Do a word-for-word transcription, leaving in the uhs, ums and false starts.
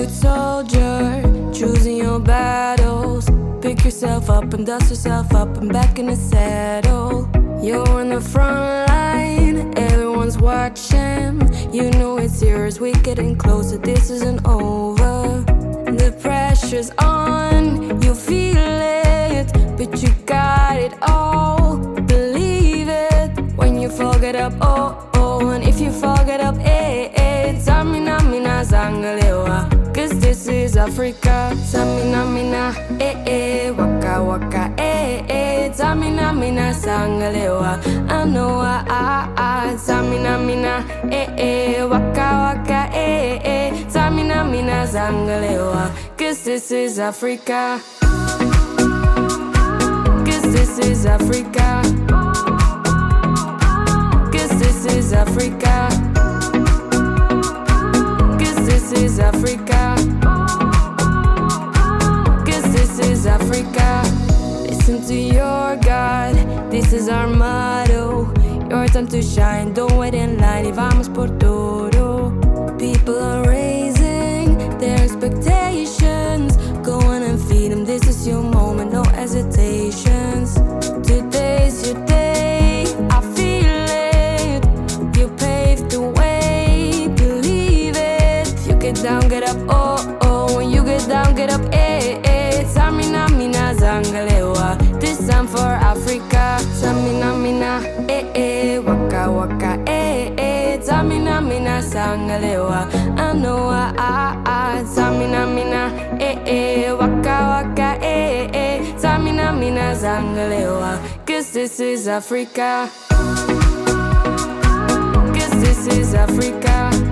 foot soldier, choosing your battles. Pick yourself up and dust yourself up and back in the saddle. You're on the front line, everyone's watching. You know it's serious, we're getting closer, this isn't over. The pressure's on, you feel it, but you got it all, believe it. When you fall, get up, oh, oh. And if you fall, get up, eh, eh. Samina, mina, zangalewa, cause this is Africa. Samina, mina, eh, eh. Waka, waka, eh, eh. Samina, mina, zangalewa, I know, ah, ah, ah. Samina, mina, eh, eh. Waka, waka, eh, eh. Samina, mina, zangalewa, cause this is Africa. Cause this is Africa. Cause this is Africa. Cause this is Africa. Cause this is Africa. Listen to your God, this is our motto. Your time to shine, don't wait in line. Y vamos por todo. People are raising their expectations. Go on and feed them, this is your moment, no hesitations. Today's your day, I feel it. You paved the way, believe it. If you get down, get up, oh, oh. When you get down, get up, eh, eh. Samina, mina, zangalewa, this time for Africa. Samina, mina, eh, eh. Waka, waka, eh, eh. Samina, mina, zangalewa, I know, ah, ah, ah. Samina, mina, eh, eh. Waka, waka, eh, eh. Samina, mina, zangalewa, cause this is Africa. Cause this is Africa.